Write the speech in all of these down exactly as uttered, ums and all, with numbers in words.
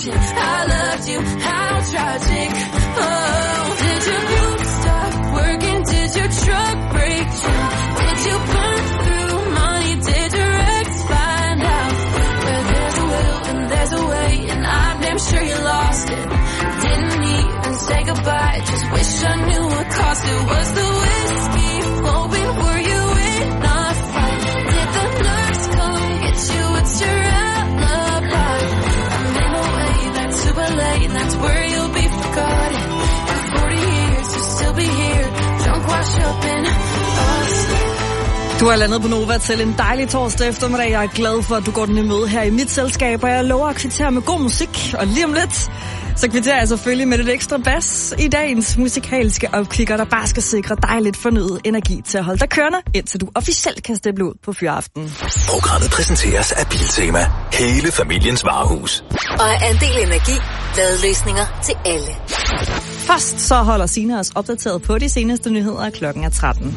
watching. I loved you, how tragic. Oh, did your glue stop working? Did your truck break down? Did you burn through money? Did your ex find out? Where there's a will and there's a way, and I'm damn sure you lost it. Didn't even say goodbye, just wish I knew what cost it. Was the whiskey flowing? Were you in a fight? Did the nurse come get you? What's your alibi? I'm in a way that's super late, and that's where you'll be forgotten. In forty years you'll still be here, drunk, washed up in Boston. Du er landet på Nova til en dejlig torsdag eftermiddag. Jeg er glad for, at du går den i møde her i mit selskab, og jeg lover at kvittere med god musik. Og lige om lidt, så kvitterer jeg selvfølgelig med lidt ekstra bas i dagens musikalske opkigger, der bare skal sikre dig lidt fornyet energi til at holde dig kørende, indtil du officielt kan steppe ud på Fyraften. Programmet præsenteres af Biltema. Hele familiens varehus. Og af Andel Energi. Ladeløsninger til alle. Først så holder Signe os opdateret på de seneste nyheder. Klokken er tretten.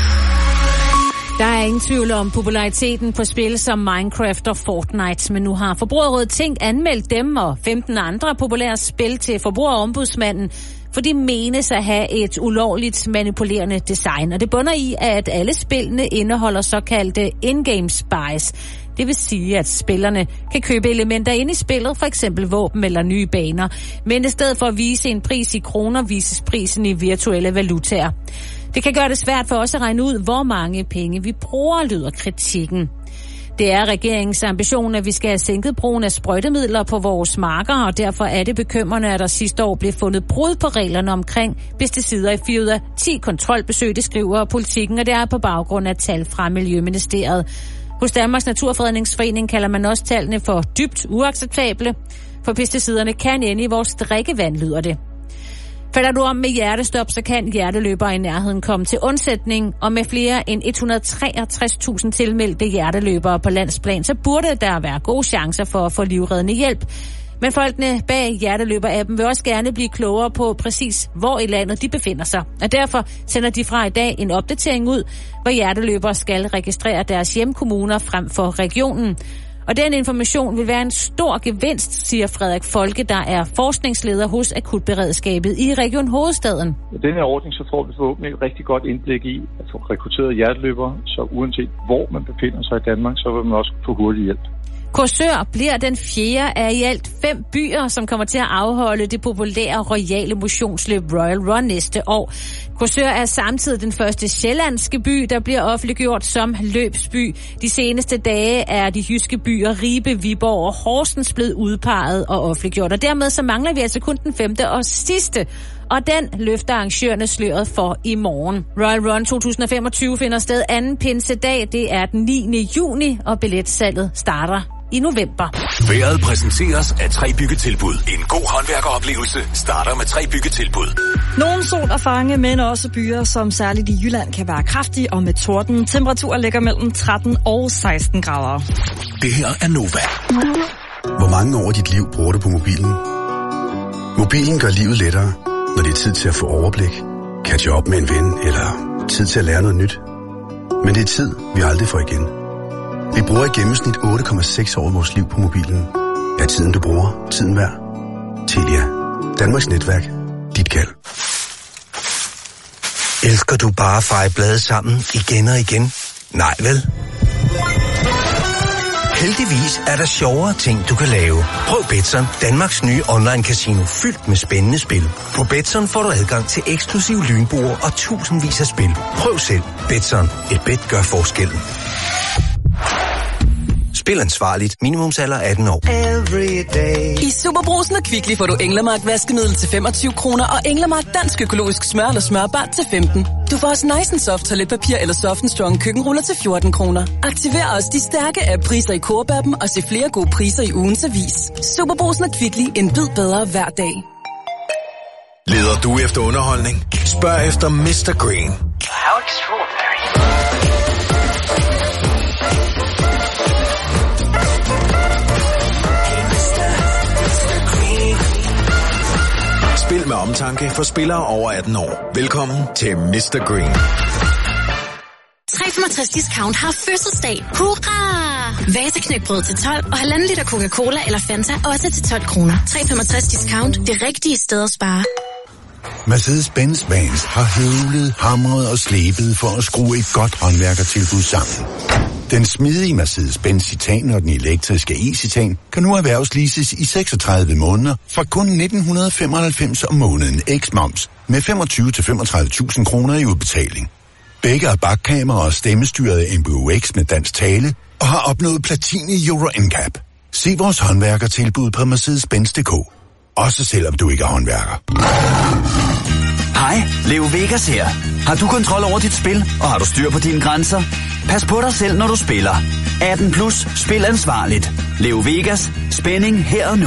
Der er ingen tvivl om populariteten på spil som Minecraft og Fortnite, men nu har Forbrugerrådet Tænk anmeldt dem og femten andre populære spil til Forbrugerombudsmanden, for de menes at have et ulovligt manipulerende design. Og det bunder i, at alle spillene indeholder såkaldte in-game spies. Det vil sige, at spillerne kan købe elementer ind i spillet, for eksempel våben eller nye baner. Men i stedet for at vise en pris i kroner, vises prisen i virtuelle valutaer. Det kan gøre det svært for os at regne ud, hvor mange penge vi bruger, lyder kritikken. Det er regeringens ambition, at vi skal have sænket brugen af sprøjtemidler på vores marker, og derfor er det bekymrende, at der sidste år blev fundet brud på reglerne omkring pesticider i fire ud af ti kontrolbesøg, det skriver Politikken, og det er på baggrund af tal fra Miljøministeriet. Hos Danmarks Naturfredningsforening kalder man også tallene for dybt uacceptable, for pesticiderne kan ende i vores drikkevand, lyder det. Falder du om med hjertestop, så kan hjerteløbere i nærheden komme til undsætning, og med flere end et hundrede og treogtres tusind tilmeldte hjerteløbere på landsplan, så burde der være gode chancer for at få livreddende hjælp. Men folkene bag hjerteløber-appen vil også gerne blive klogere på præcis, hvor i landet de befinder sig. Og derfor sender de fra i dag en opdatering ud, hvor hjerteløbere skal registrere deres hjemkommuner frem for regionen. Og den information vil være en stor gevinst, siger Frederik Folke, der er forskningsleder hos Akutberedskabet i Region Hovedstaden. I denne her ordning så får vi forhåbentlig et rigtig godt indblik i at få rekrutteret hjerteløbere, så uanset hvor man befinder sig i Danmark, så vil man også få hurtig hjælp. Korsør bliver den fjerde af i alt fem byer, som kommer til at afholde det populære royale motionsløb Royal Run næste år. Korsør er samtidig den første sjællandske by, der bliver offentliggjort som løbsby. De seneste dage er de jyske byer Ribe, Viborg og Horsens blevet udpeget og offentliggjort. Og dermed så mangler vi altså kun den femte og sidste. Og den løfter arrangørerne sløret for i morgen. Royal Run to tusind og femogtyve finder sted anden pinsedag. Det er den niende juni, og billetsalget starter i november. Vejret præsenteres af tre byggetilbud. En god håndværkeroplevelse starter med tre byggetilbud. Nogle sol at fange, men også byer, som særligt i Jylland kan være kraftige og med torden. Temperaturer ligger mellem tretten og seksten grader. Det her er Nova. Hvor mange år af dit liv bruger du på mobilen? Mobilen gør livet lettere, når det er tid til at få overblik, catche op med en ven eller tid til at lære noget nyt. Men det er tid, vi aldrig får igen. Vi bruger i gennemsnit otte komma seks år af vores liv på mobilen. Er tiden, du bruger, tiden værd? Telia. Danmarks netværk. Dit kald. Elsker du bare at feje blade sammen igen og igen? Nej vel? Heldigvis er der sjovere ting, du kan lave. Prøv Betson, Danmarks nye online casino fyldt med spændende spil. På Betson får du adgang til eksklusiv lynboer og tusindvis af spil. Prøv selv. Betson. Et bet gør forskellen. Spil ansvarligt. Minimumsalder atten år. I Superbrugsen og Kvickly får du Englemark vaskemiddel til femogtyve kroner og Englemark dansk økologisk smør eller smørbart til femten. Du får også Nice and Soft toiletpapir eller Soft and Strong køkkenruller til fjorten kroner. Aktiver også de stærke app-priser i Coop-appen og se flere gode priser i ugens avis. Superbrugsen og Kvickly. En bid bedre hver dag. Leder du efter underholdning? Spørg efter mister Green. How extraordinary. Spil med omtanke for spillere over atten år. Velkommen til mister Green. tre komma femogtres Discount har fødselsdag. Hurra! Vaseknækbrød til tolv og halvanden liter Coca-Cola eller Fanta også til tolv kroner. tre komma femogtres discount. Det rigtige sted at spare. Mercedes-Benz Vans har høvlet, hamret og slebet for at skrue et godt håndværkertilbud sammen. Den smidige Mercedes-Benz Citan og den elektriske e-Citan kan nu erhvervsleases i seksogtredive måneder fra kun nitten femoghalvfems om måneden eks-moms med femogtyve til femogtredive tusind kroner i udbetaling. Begge er bakkamera og stemmestyret M B U X med dansk tale og har opnået platin i Euro N C A P. Se vores håndværkertilbud på mercedes benz punktum d k. Også selvom du ikke er håndværker. Hej, Leo Vegas her. Har du kontrol over dit spil, og har du styr på dine grænser? Pas på dig selv, når du spiller. atten plus, spil ansvarligt. Leo Vegas, spænding her og nu.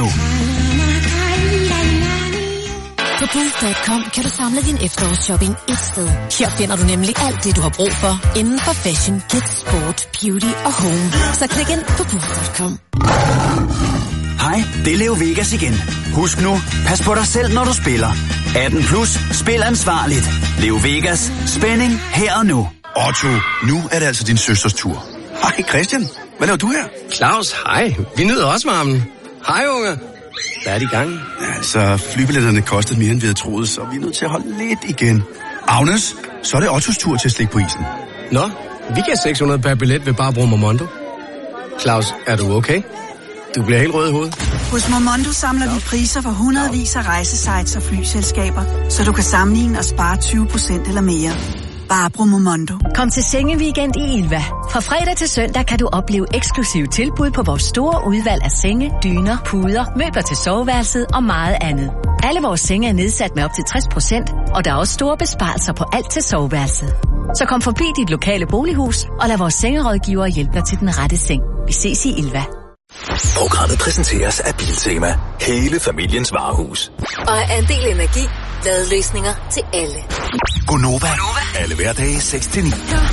På booth punktum com kan du samle din efterårsshopping et sted. Her finder du nemlig alt det, du har brug for inden for fashion, kids, sport, beauty og home. Så klik ind på booth punktum com. Hej, det er Leo Vegas igen. Husk nu, pas på dig selv, når du spiller. atten plus, spil ansvarligt. Leo Vegas, spænding her og nu. Otto, nu er det altså din søsters tur. Hej Christian, hvad laver du her? Claus, hej. Vi nyder også varmen. Hej unge. Hvad er de i gang? Ja, altså, flybilletterne kostede mere, end vi havde troet, så vi er nødt til at holde lidt igen. Agnes, så er det Ottos tur til at slikke på isen. Nå, vi giver seks hundrede per billet ved Barbro Momondo. Claus, er du okay? Du bliver helt rød i hovedet. Hos Momondo samler vi priser for hundredvis af rejsesites og flyselskaber, så du kan sammenligne og spare tyve procent eller mere. Barbro Momondo. Kom til Sengeweekend i Ilva. Fra fredag til søndag kan du opleve eksklusive tilbud på vores store udvalg af senge, dyner, puder, møbler til soveværelset og meget andet. Alle vores senge er nedsat med op til tres procent, og der er også store besparelser på alt til soveværelset. Så kom forbi dit lokale bolighus og lad vores sengerådgivere hjælpe dig til den rette seng. Vi ses i Ilva. Programmet præsenteres af Biltema. Hele familiens varehus. Og Andel Energi. Ladeløsninger til alle. Gonova. Alle hverdage seks til ni.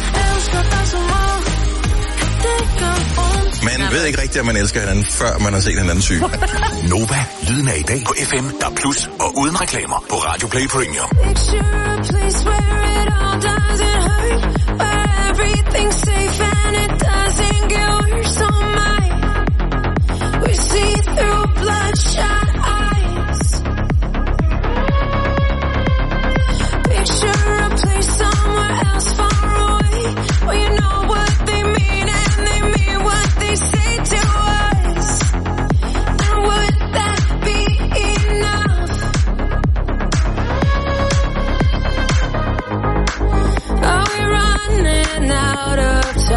Man ved ikke rigtigt, at man elsker hinanden, før man har set hinanden syg. Nova. Lyden er i dag på F M, der er plus og uden reklamer på Radio Play Premium. See through bloodshot eyes. Picture a place somewhere else far away, where you know what they mean and they mean what they say to us. And would that be enough? Are we running out of time?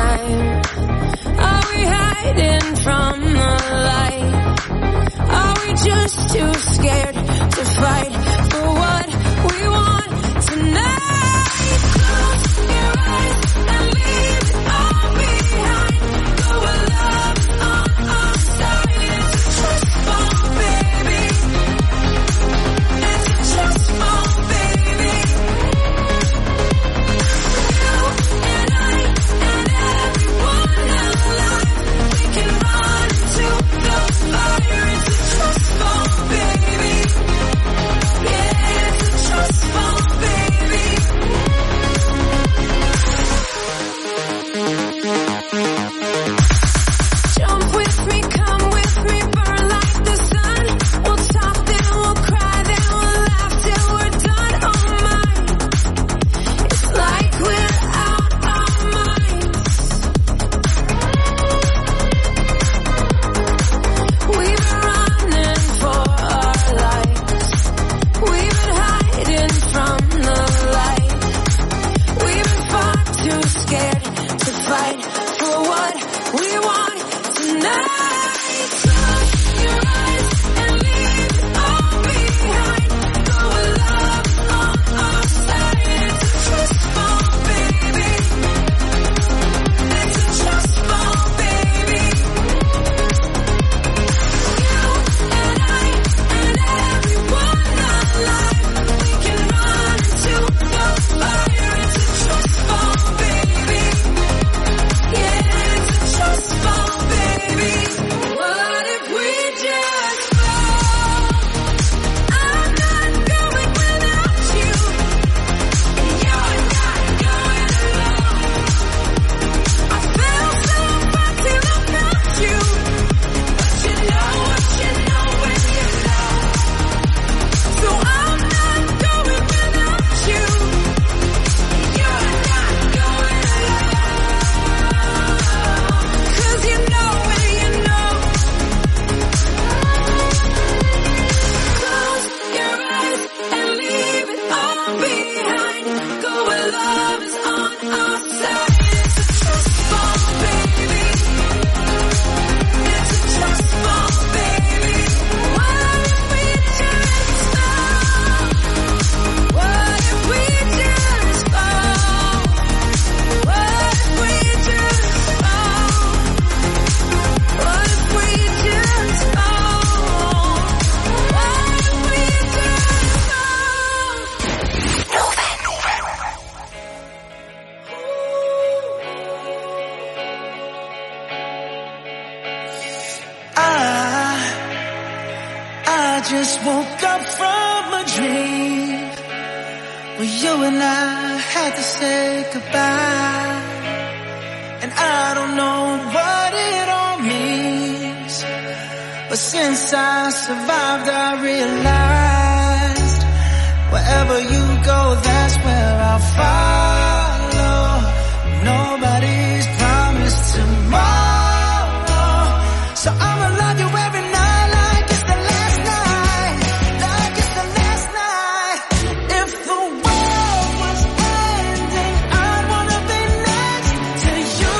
I just woke up from a dream where you and I had to say goodbye. And I don't know what it all means, but since I survived I realized wherever you go, that's where I'll follow. Nobody's promised tomorrow, so I'ma love you every night like it's the last night, like it's the last night. If the world was ending, I'd wanna be next to you.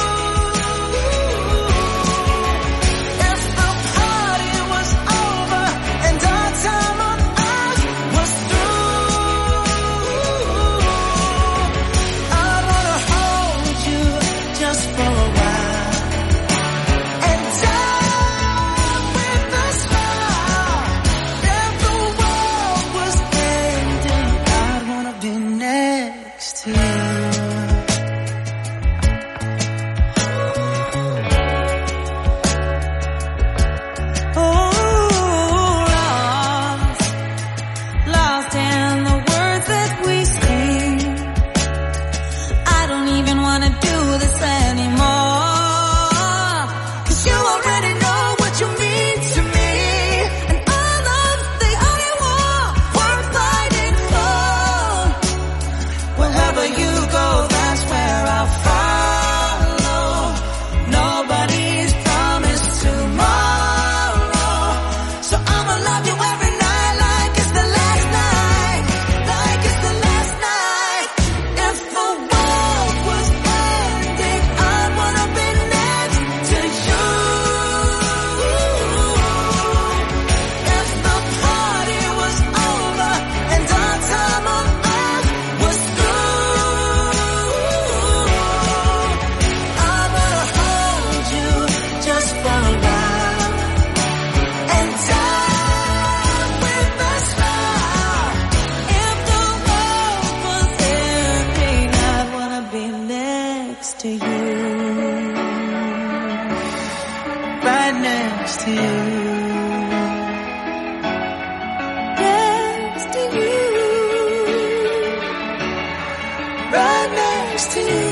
If the party was over and our time on earth was through, I'd wanna hold you just for a while and die with a smile. If the world was ending, I'd wanna be next to you. Oh, lost, lost in the words that we sing. I don't even wanna do this anymore, 'cause you already know what you mean to me, and all of the only war worth fighting for. Wherever you go, that's where I'll follow. Nobody's promised tomorrow, so I'ma love you every night like it's the last night, like it's the last night. If the world was ending, I'd wanna be next to you. If the party was over and our time on earth was through, I'd wanna hold you just for a while and die with a smile. If the world was ending, I'd wanna be next to you, right next to you, next to you, right next to you.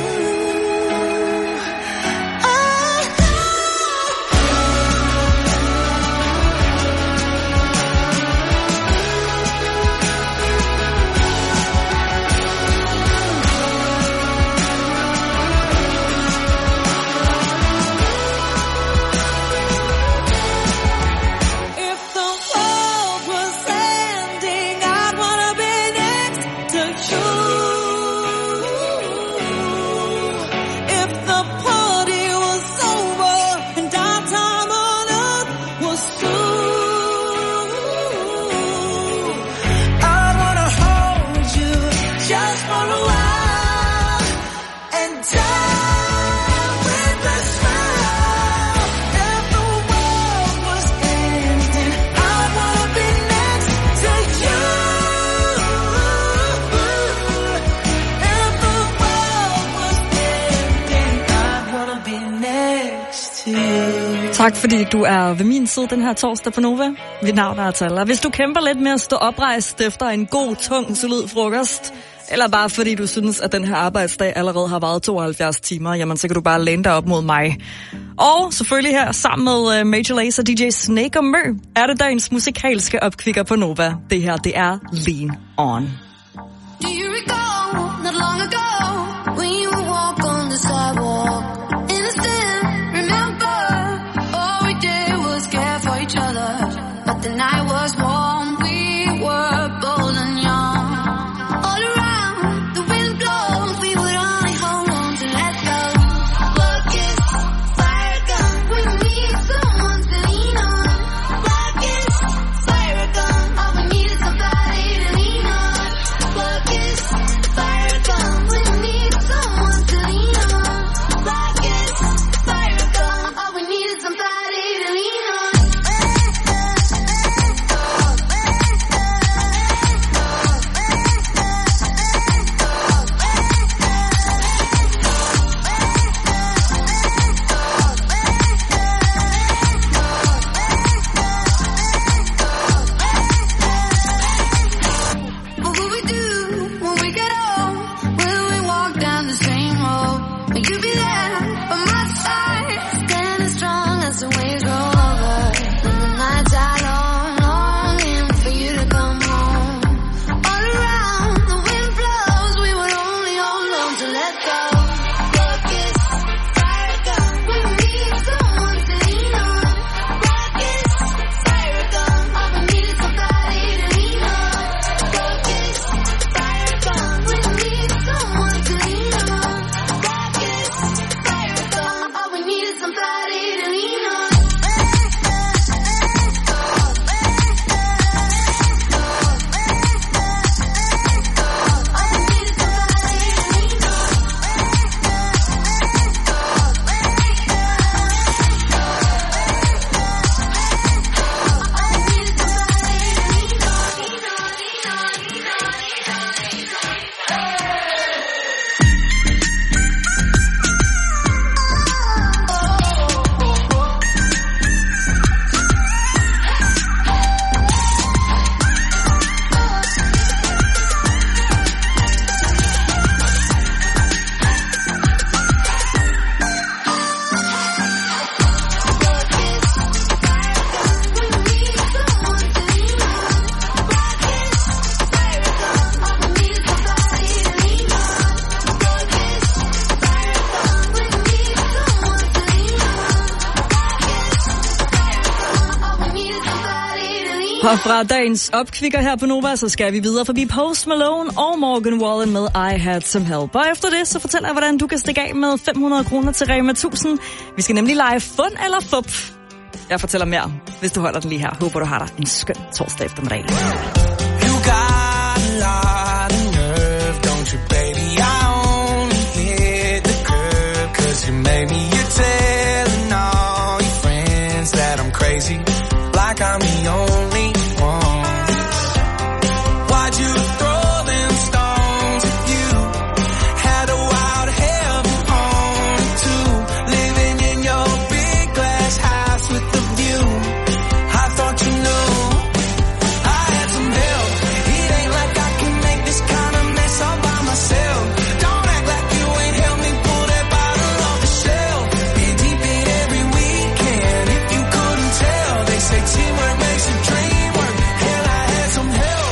If the world was ending, I'd wanna be next to you. If the party was over and our time on earth was through, I'd wanna hold you just for a while and die with a smile. If the world was ending, I'd wanna be next to you. If the world was ending, I'd wanna be next to you. Tak fordi du er ved min side den her torsdag på Nova. Mit navn er Atala. Hvis du kæmper lidt med at stå oprejst efter en god, tung, solid frokost, eller bare fordi du synes, at den her arbejdsdag allerede har varet tooghalvfjerds timer, jamen så kan du bare læne dig op mod mig. Og selvfølgelig her sammen med Major Lazer, D J Snake og Mø, er det dagens musikalske opkvikker på Nova. Det her, det er Lean On. Do you recall not long ago when you would walk on the sidewalk? Innocent, remember, all we did was care for each other. But the night was warm, we were bold and young. All around, the wind blows, we would only hold on to let go. Buckets, fire gun, we need someone to lean on. Buckets, fire gun, all we need is somebody to lean on. Buckets, fire gun, we need someone to lean on. Buckets, fire gun, all we need is somebody to lean on. Og fra dagens opkvikker her på Nova, så skal vi videre forbi Post Malone og Morgan Wallen med I Had Some Help. Og efter det, så fortæller jeg, hvordan du kan stikke af med fem hundrede kroner til Rema tusind. Vi skal nemlig lege fund eller fup. Jeg fortæller mere, hvis du holder den lige her. Håber, du har dig en skøn torsdag eftermiddag. You got a lot of nerve, don't you, baby? I only hit the curb 'cause you made me. You're telling all your friends that I'm crazy, like I'm the only one. Why'd you throw them stones if you had a wild heaven on too? Living in your big glass house with the view. I thought you knew I had some help. It ain't like I can make this kind of mess all by myself. Don't act like you ain't helped me pull that bottle off the shelf. Been deep in every weekend. If you couldn't tell, they say teamwork makes the dream work. Hell, I had some help.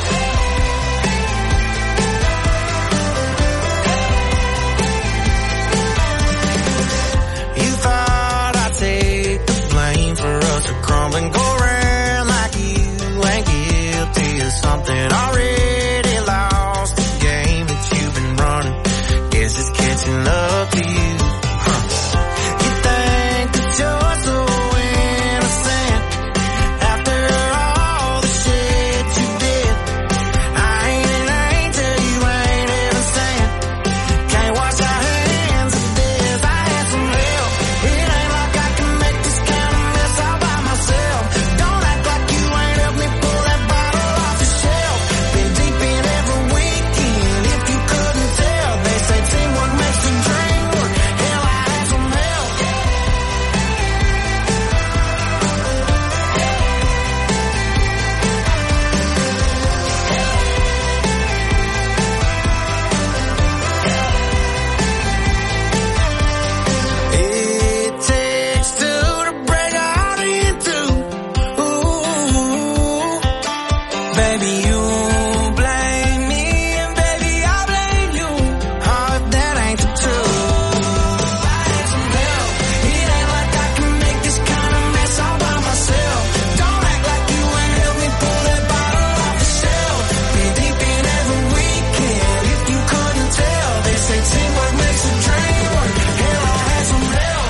You thought I'd take the blame for us to crumble and go around like you ain't guilty of something already lost the game that you've been running. Guess it's catching up to you. Huh. You think that you're so innocent after all the shit you did. I ain't an angel, you ain't innocent. Can't wash our hands of this. I had some help. It ain't like I can make this kind of mess all by myself. Don't act like you ain't helped me pull that bottle off the shelf. Been deep in every weekend. If you couldn't tell, they say teamwork makes the dream work. Hell, I had some help. It takes two to break a heart in two. Ooh, baby, you blame me, and baby, I blame you. Oh, if that ain't the truth. I had some help. It ain't like I can make this kind of mess all by myself. Don't act like you ain't helped me pull that bottle off the shelf. Been deep in every weekend. If you couldn't tell, they say teamwork makes the dream work. Hell, I had some help.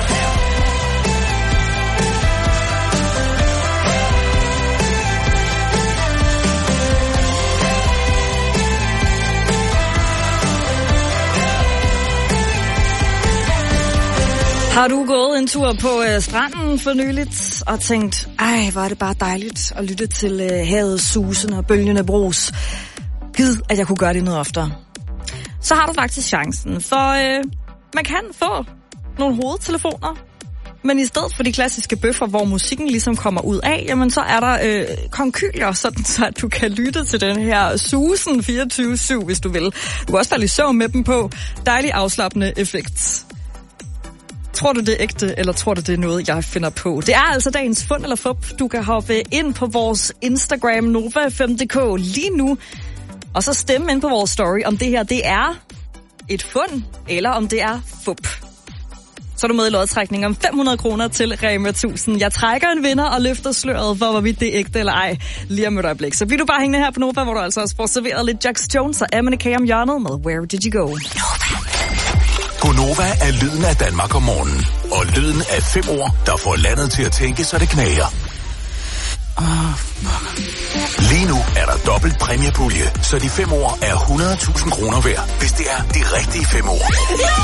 Har du gået en tur på øh, stranden for nyligt og tænkt, ej, hvor er det bare dejligt at lytte til øh, havet susen og bølgende brus. Gid, at jeg kunne gøre det noget oftere. Så har du faktisk chancen, for øh, man kan få nogle hovedtelefoner, men i stedet for de klassiske bøffer, hvor musikken ligesom kommer ud af, jamen så er der øh, konkylier, sådan så at du kan lytte til den her susen fireogtyve syv, hvis du vil. Du kan også falde i søvn med dem på. Dejlig afslappende effekt. Tror du, det er ægte, eller tror du, det er noget, jeg finder på? Det er altså dagens fund eller fup. Du kan hoppe ind på vores Instagram, Nova fem punktum d k, lige nu, og så stemme ind på vores story, om det her, det er et fund, eller om det er fup. Så er du med i lodtrækning om fem hundrede kroner til Rema tusind. Jeg trækker en vinder og løfter sløret for, hvorvidt det er ægte eller ej, lige om et øjeblik. Så bliver du bare hængende her på Nova, hvor du altså også får serveret lidt Jax Jones og Eminem om hjørnet med Where Did You Go? Gonova er lyden af Danmark om morgenen. Og lyden af fem ord, der får landet til at tænke, så det knager. Oh, Lige nu er der dobbelt præmiepulje, så de fem ord er hundrede tusind kroner værd, hvis det er de rigtige fem ord.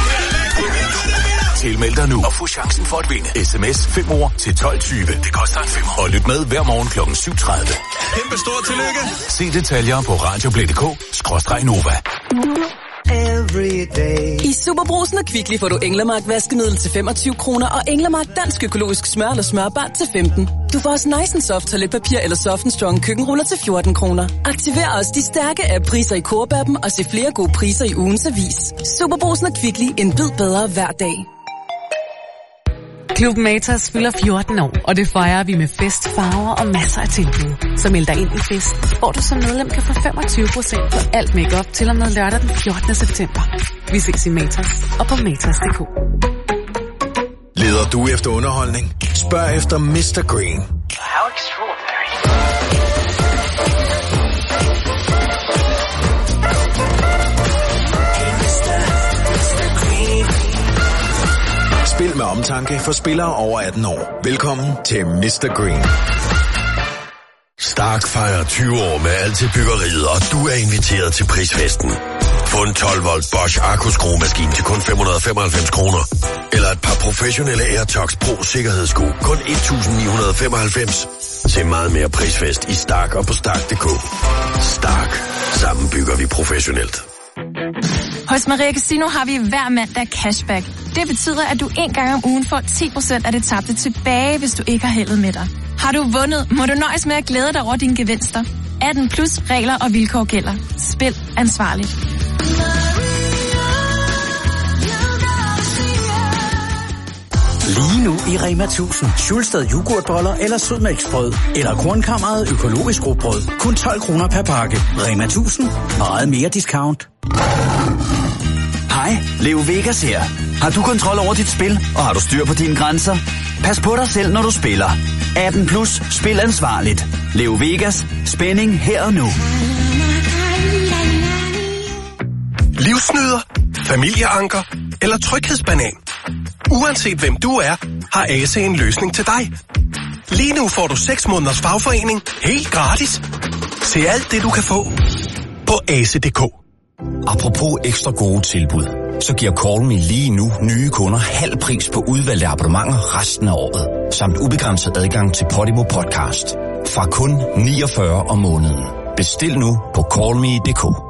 Tilmeld dig nu og få chancen for at vinde. S M S fem ord til tolv tyve. Det koster en femmer. Og lyt med hver morgen klokken syv tredive. Kæmpe stort tillykke. Se detaljer på radioplay punktum d k skråstreg Nova. I Superbrusen og Kvickly får du Englemark vaskemiddel til femogtyve kroner og Englemark dansk økologisk smør eller smørbart til femten. Du får også Nice and Soft toiletpapir eller Soft and Strong køkkenruller til fjorten kroner. Aktiver også de stærke af priser i Coop-appen og se flere gode priser i ugens avis. Superbrusen og Kvickly, en bid bedre hver dag. Klub Matas fylder fjorten år, og det fejrer vi med fest, farver og masser af tilbud. Så meld dig ind i festen, hvor du som medlem kan få femogtyve procent på alt makeup til og med lørdag den fjortende september. Vi ses i Matas og på matas punktum d k. Leder du efter underholdning? Spørg efter mister Green. How extraordinary. omtanke for spillere over atten år. Velkommen til mister Green. Stark fejrer tyve år med alt til byggeriet, og du er inviteret til prisfesten. Få en tolv volt Bosch Arcus skruemaskine til kun fem hundrede og femoghalvfems kroner. Eller et par professionelle AirTox Pro sikkerhedssko kun et tusind ni hundrede og femoghalvfems. Se meget mere prisfest i Stark og på stark punktum d k. Stark. Sammen bygger vi professionelt. Hos Maria Casino har vi hver mandag cashback. Det betyder, at du en gang om ugen får ti procent af det tabte tilbage, hvis du ikke har heldet med dig. Har du vundet, må du nøjes med at glæde dig over dine gevinster. atten plus regler og vilkår gælder. Spil ansvarligt. Lige nu i Rema tusind. Schulstad yoghurtboller eller sødmælksbrød. Eller Kornkammeret økologisk rugbrød. Kun tolv kroner per pakke. Rema tusind. Meget mere discount. Hej, Leo Vegas her. Har du kontrol over dit spil, og har du styr på dine grænser? Pas på dig selv, når du spiller. atten plus, spil ansvarligt. Leo Vegas, spænding her og nu. Livsnyder, familieanker eller tryghedsbanan. Uanset hvem du er, har A C en løsning til dig. Lige nu får du seks måneders fagforening helt gratis. Se alt det, du kan få på A C punktum d k. Apropos ekstra gode tilbud, så giver Call Me lige nu nye kunder halv pris på udvalgte abonnementer resten af året. Samt ubegrænset adgang til Podimo Podcast. Fra kun niogfyrre om måneden. Bestil nu på call me punktum d k.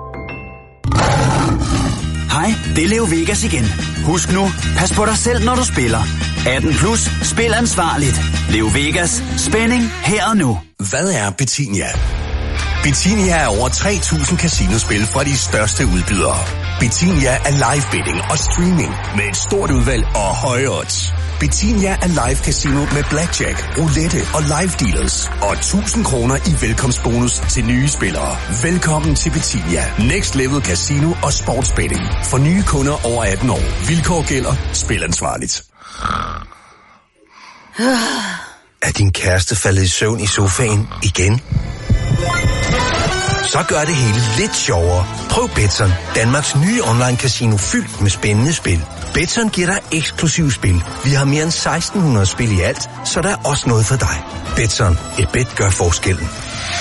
Hej, det er Leo Vegas igen. Husk nu, pas på dig selv, når du spiller. atten plus, spil ansvarligt. Leo Vegas, spænding her og nu. Hvad er Betinia? Betinia er over tre tusind casinospil fra de største udbydere. Betinia er live betting og streaming med et stort udvalg og høje odds. Betinia er live casino med blackjack, roulette og live dealers. Og tusind kroner i velkomstbonus til nye spillere. Velkommen til Betinia. Next Level Casino og Sportsbetting. For nye kunder over atten år. Vilkår gælder. Spil ansvarligt. Er din kæreste faldet i søvn i sofaen igen? Så gør det hele lidt sjovere. Prøv Betson, Danmarks nye online-casino fyldt med spændende spil. Betson giver dig eksklusive spil. Vi har mere end seksten hundrede spil i alt, så der er også noget for dig. Betson, et bet gør forskellen.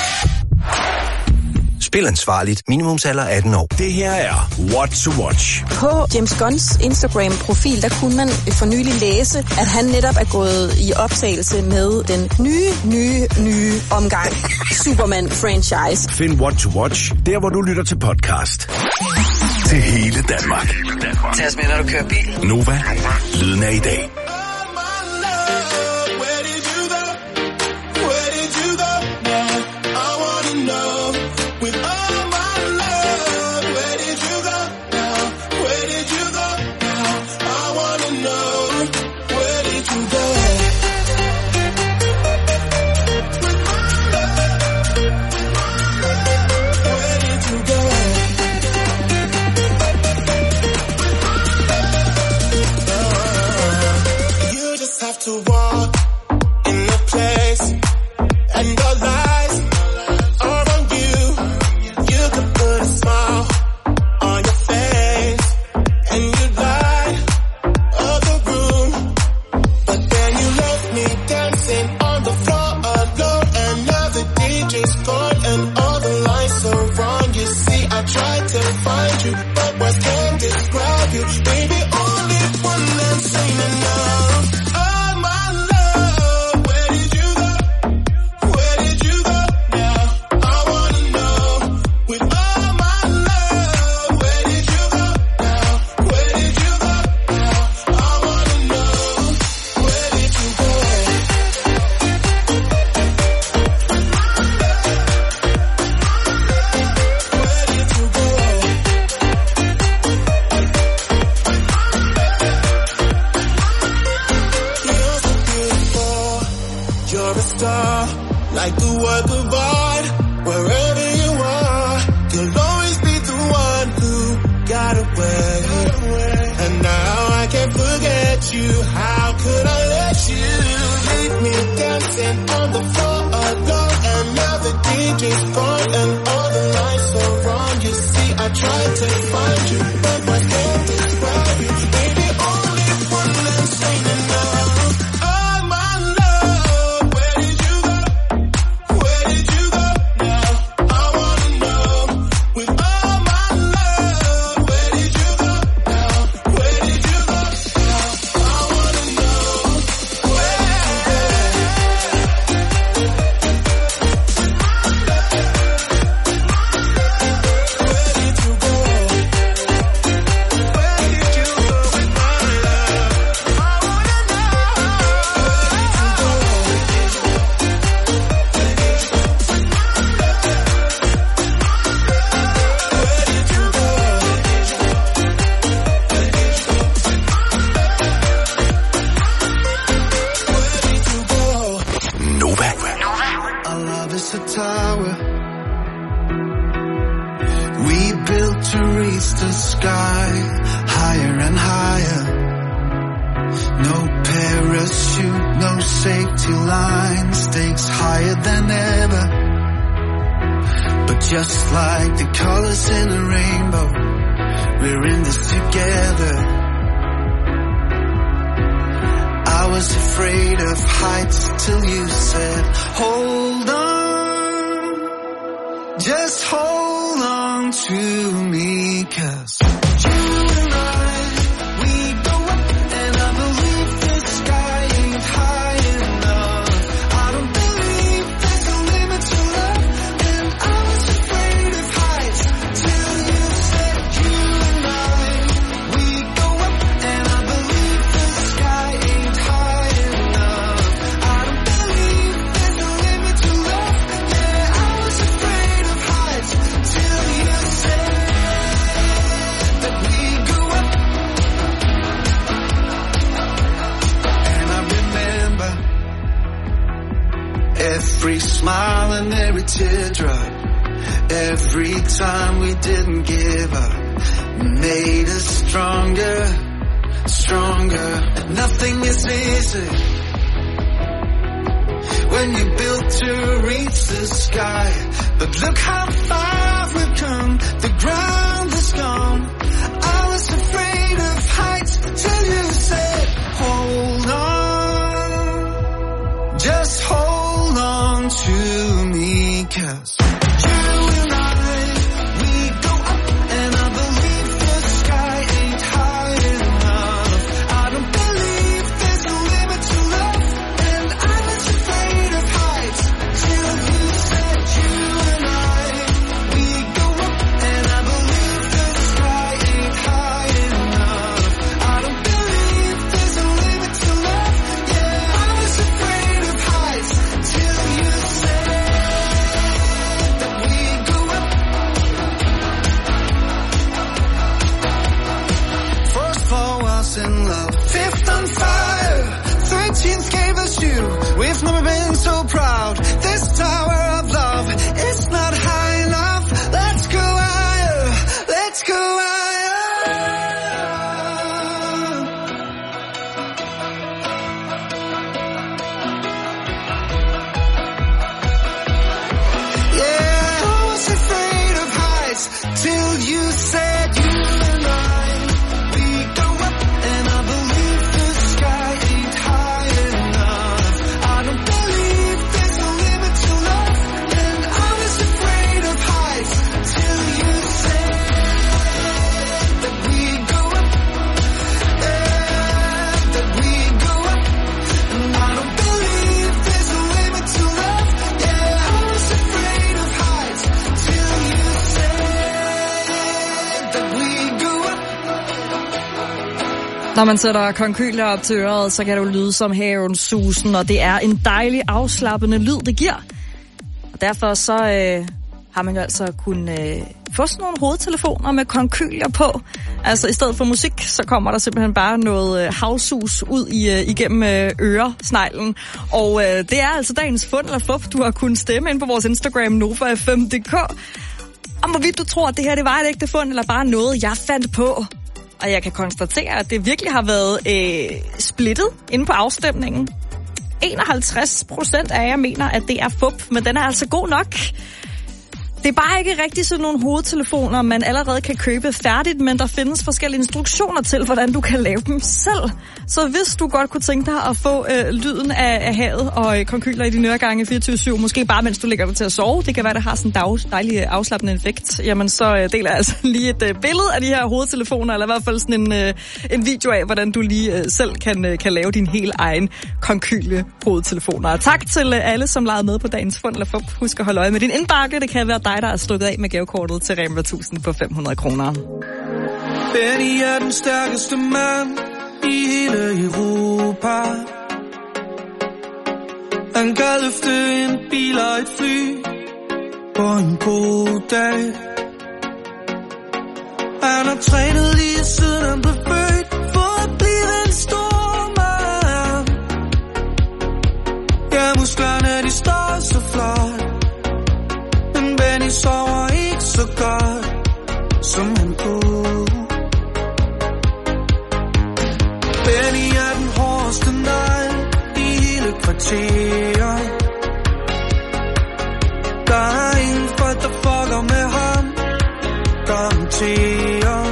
Spil ansvarligt. Minimumsalder atten år. Det her er What to Watch. På James Gunns Instagram-profil, der kunne man for nylig læse, at han netop er gået i optagelse med den nye, nye, nye omgang Superman-franchise. Find What to Watch, der hvor du lytter til podcast. Til hele Danmark. Tag os med, når du kører bil. Nova, lyden af i dag. Find you, but I can't describe you. Baby, only one that's saying enough. tower we built to reach the sky, higher and higher. No parachute, no safety line, stakes higher than ever. But just like the colors in a rainbow, we're in this together. I was afraid of heights till you said, hold on, just hold on to me, 'cause you and I, we go up and I believe the sky ain't high enough. I don't believe there's a limit to love, and I was afraid of heights till you said you and I, we go up and I believe the sky ain't high enough. I don't believe there's a limit to love, yeah, I was afraid of heights till you said that we go up. And I remember every smile and every teardrop, every time we didn't give up, made us stronger, stronger. Nothing is easy when you built to reach the sky, but look how far we've come, the ground is gone. I was afraid of heights till you said, hold on, just hold on to me, 'cause you and I, we go up and I believe the sky ain't high enough. I don't believe there's a limit to love, and I was afraid of heights till you said you and I, we go up and I believe the sky ain't high enough. I don't believe there's a limit to love, yeah, I was afraid of heights till you said that we go up. First floor was in love, fifth on fire, thirteenth gave us you. We've never been so proud. This tower of love, it's not high enough. Let's go higher, let's go higher. Yeah, I was afraid of heights till you said you and I, we go up and I believe the sky ain't high enough. I don't believe there's a limit to love, and I was afraid of heights till you said that we go up, yeah, that we go up. And I don't believe there's a limit to love, yeah, I was afraid of heights till you said that we go up. Når man sætter konkylier op til øret, så kan det jo lyde som havens susen, og det er en dejlig afslappende lyd, det giver. Og derfor så øh, har man jo altså kunnet øh, få sådan nogle hovedtelefoner med konkylier på. Altså i stedet for musik, så kommer der simpelthen bare noget øh, havsus ud i, øh, igennem øh, øresneglen. Og øh, det er altså dagens fund eller fup, du har kunnet stemme ind på vores Instagram Nova F M punktum d k. Om hvorvidt du tror, at det her det var et ægte fund, eller bare noget, jeg fandt på. Og jeg kan konstatere, at det virkelig har været øh, splittet inde på afstemningen. enoghalvtreds procent af jer mener, at det er fup, men den er altså god nok. Det er bare ikke rigtig sådan nogle hovedtelefoner, man allerede kan købe færdigt, men der findes forskellige instruktioner til, hvordan du kan lave dem selv. Så hvis du godt kunne tænke dig at få øh, lyden af, af havet og øh, konkyler i dine øregange fireogtyve syv, måske bare mens du ligger dig til at sove, det kan være, det har sådan en dag, dejlig afslappende effekt, jamen så øh, deler jeg altså lige et øh, billede af de her hovedtelefoner, eller i hvert fald sådan en, øh, en video af, hvordan du lige øh, selv kan, øh, kan lave din helt egen konkyle hovedtelefoner. Og tak til øh, alle, som legede med på dagens fund eller fup. Husk at holde øje med din indbakke, det kan være dig, der er stukket af med gavekortet til Rema tusind på fem hundrede kroner. Benny er den stærkeste mand i hele Europa. Han kan løfte en bil og et fly på en god dag. Han har trænet lige siden han blev født for at blive en stor mand. Ja, musklerne de står så flot. Benny sover ikke så godt, som han kunne. Benny er den hårdeste negl i hele kvarteret. Der er ingen folk, der fucker med ham, garanterer.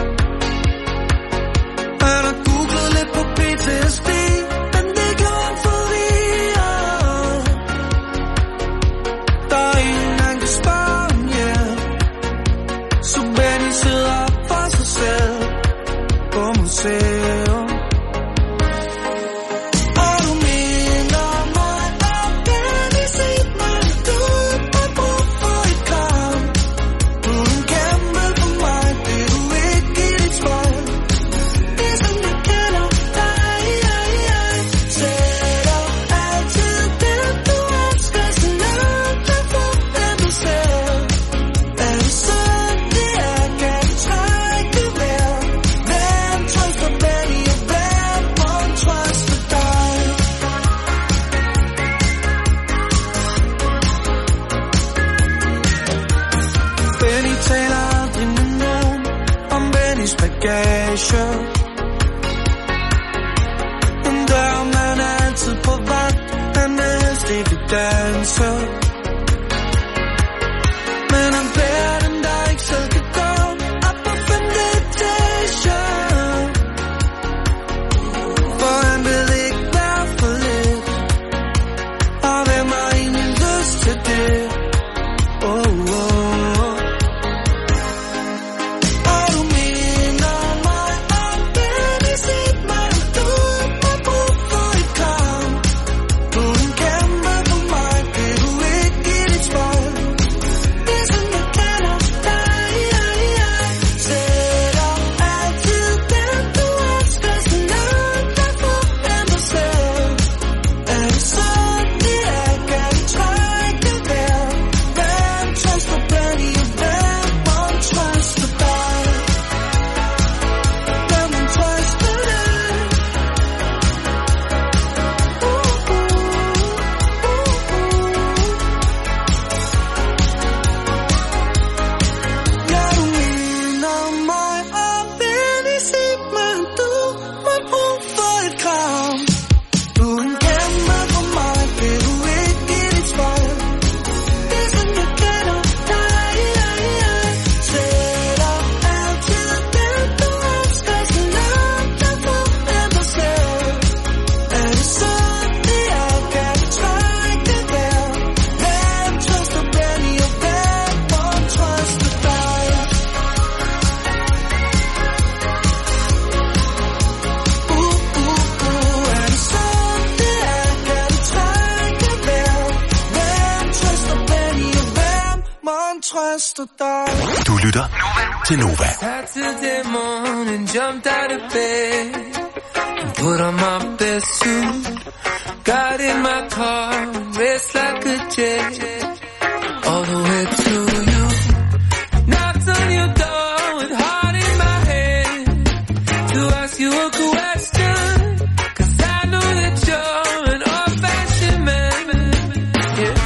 Han har googlet lidt på P T S D, men det gjorde han forvirret. Der er ingen, han kan spørge om hjælp, så Benny sidder for sig selv på museum. Men der er man altid på vagt, han er helst ikke danser. Men han bærer den, der ikke selv kan gå op på femte etage. For han vil ikke være for lidt, og hvem har egentlig lyst til det? Oh, oh. Du lytter til Nova. Saturday morning, jumped out of bed and put on my best suit. Got in my car and raced like a jet all the way to you. Knocked on your door with heart in my hand to ask you a question, 'cause I know that you're an old-fashioned man. Yeah.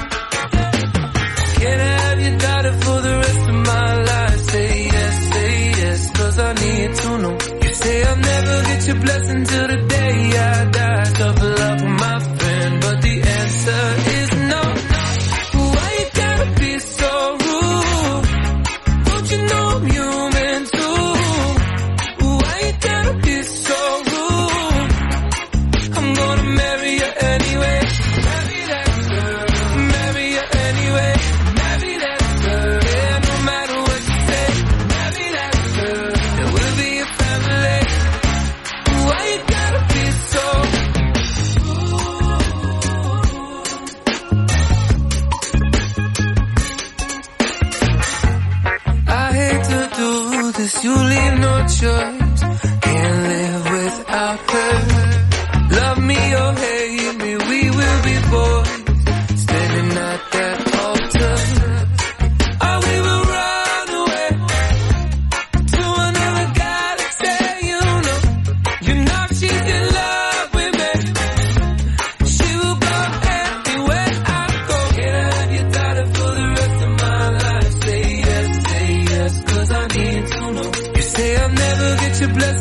Can I have your daughter for the rest of my life? Say yes, say yes, 'cause I need to know. You say I'll never get your blessing till the day I die. Tough luck, my friend, but the answer is no. Why you gotta be so rude? Don't you know I'm human too? Why you gotta be so rude? I'm gonna marry you anyway. Marry that girl. Marry you anyway. Marry that girl. Yeah, no matter what you say. Marry that girl. There will be a family. Why you gotta be so I hate to do this, you leave no choice. Can't live without her. Love me or hate me, we will be boys standing at that altar. Or we will run away to another guy to say, you know, you know she's in love with me. She will go anywhere I go. Can I have your daughter for the rest of my life?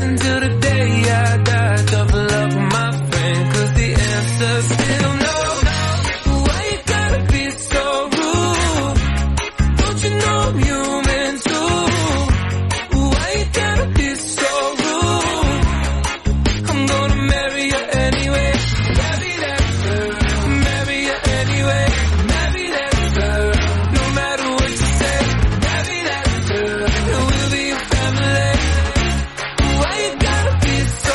blessing till the day I die. Tough love with my friend, cause the answer's still no. Why you gotta be so rude? Don't you know I'm human too? Why you gotta be so rude? I'm gonna marry you anyway. Marry that girl. Marry you anyway. Marry that girl. No matter what you say. Marry that girl. And we'll be a family. Why you gotta be so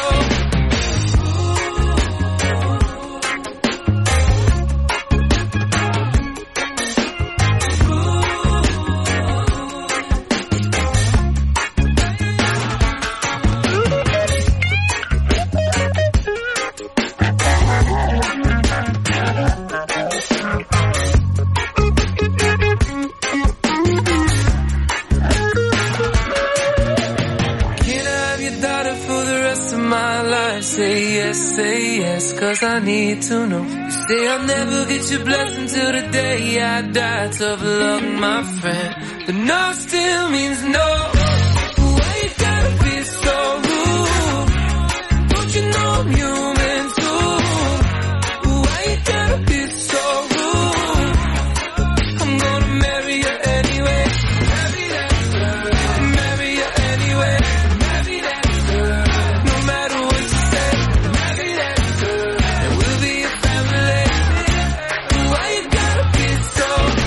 say yes, say yes, cause I need to know. You say I'll never get your blessing till the day I die. Tough luck, my friend. The no still means no. Why you gotta be so rude? Don't you know I'm human too? Why you gotta be so rude? I'm gonna marry you anyway. Marry that girl. Marry you anyway. Marry that girl. No matter what you say. Marry that girl. And we'll be a family. Why you gotta be so